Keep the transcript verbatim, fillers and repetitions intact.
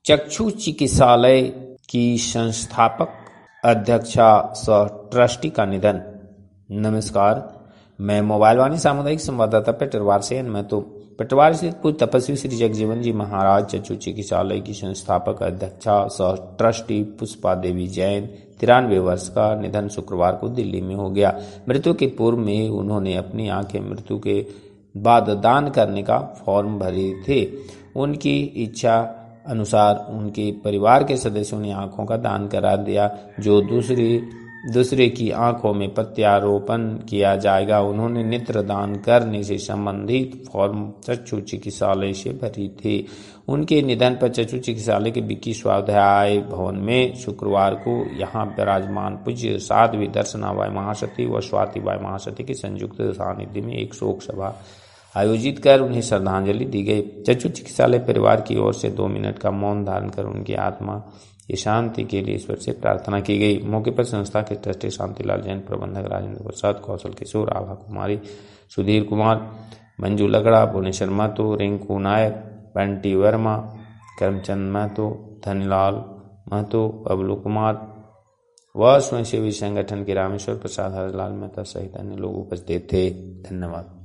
चक्षु चिकित्सालय की संस्थापक अध्यक्षा सह ट्रस्टी का निधन। नमस्कार, मैं मोबाइल वाणी सामुदायिक संवाददाता पेटरवार से मैं तो पेटरवार स्थित पूज्य तपस्वी श्री जगजीवन जी महाराज चक्षु चिकित्सालय की संस्थापक अध्यक्षा सह ट्रस्टी पुष्पा देवी जैन तिरानवे वर्ष का निधन शुक्रवार को दिल्ली में हो गया। मृत्यु के पूर्व में उन्होंने अपनी आंखें मृत्यु के बाद दान करने का फॉर्म भरे थे। उनकी इच्छा अनुसार उनके परिवार के सदस्यों ने आंखों का दान करा दिया, जो दूसरी दूसरे की आंखों में प्रत्यारोपण किया जाएगा। उन्होंने नेत्र दान करने से संबंधित फॉर्म चक्षु चिकित्सालय से भरी थी। उनके निधन पर चक्षु चिकित्सालय के विक्की स्वाध्याय भवन में शुक्रवार को यहां विराजमान पूज्य साध्वी दर्शनाबाई महासती व स्वातिबाई महासती के संयुक्त सानिध्य में एक शोक सभा आयोजित कर उन्हें श्रद्धांजलि दी गई। चक्षु चिकित्सालय परिवार की ओर से दो मिनट का मौन धारण कर उनकी आत्मा की शांति के लिए ईश्वर से प्रार्थना की गई। मौके पर संस्था के ट्रस्टी शांतिलाल जैन, प्रबंधक राजेंद्र प्रसाद, कौशल किशोर, आभा कुमारी, सुधीर कुमार, मंजू लगड़ा, भुवनेश्वर महतो, रिंकू नायक, बंटी वर्मा, करमचंद महतो, धनीलाल महतो, बबलू कुमार व स्वयंसेवी संगठन के रामेश्वर प्रसाद, हरलाल मेहता सहित अन्य लोग उपस्थित थे। धन्यवाद।